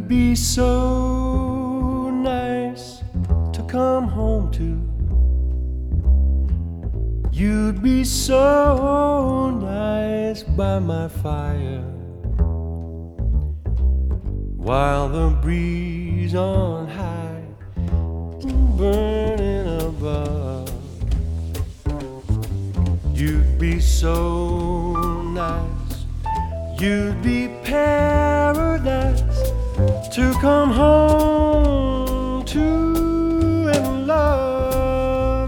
You'd be so nice to come home to. You'd be so nice by my fire, while the breeze on high is burning above. You'd be so nice, you'd be paradise to come home to and love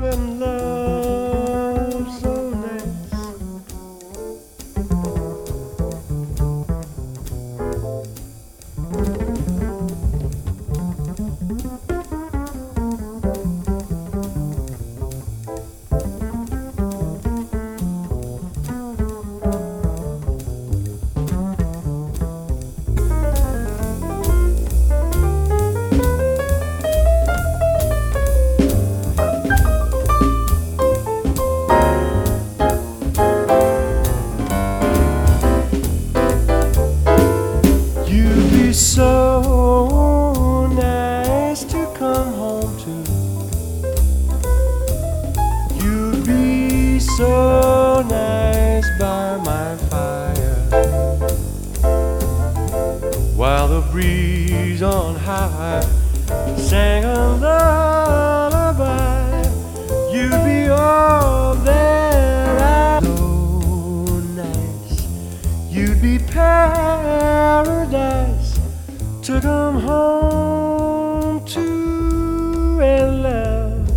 so nice. So nice to come home to. You'd be so nice by my fire, while the breeze on high sang a lullaby. You'd be all that I so nice. You'd be paradise to come home to and love,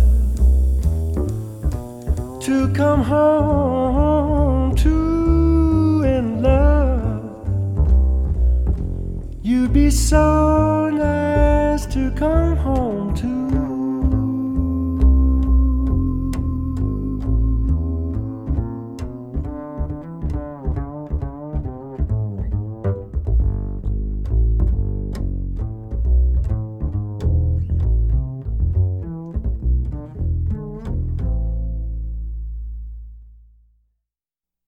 to come home to and love. You'd be so nice to come home to.